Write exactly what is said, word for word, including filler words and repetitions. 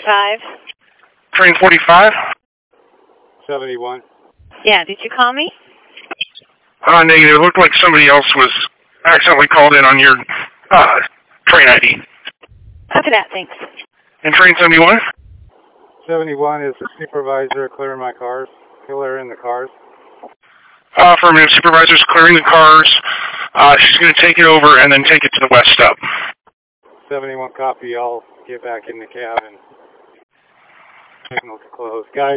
forty-five. Train forty-five? seventy-one. Yeah, did you call me? Uh, negative. It looked like somebody else was accidentally called in on your uh, train I D. Copy that, thanks. And train seventy-one? seventy-one is the supervisor clearing my cars, clearing the cars. Uh, affirmative. Supervisor's clearing the cars. Uh, she's going to take it over and then take it to the west stop. seventy-one copy. I'll get back in the cab and signal to close. Guys.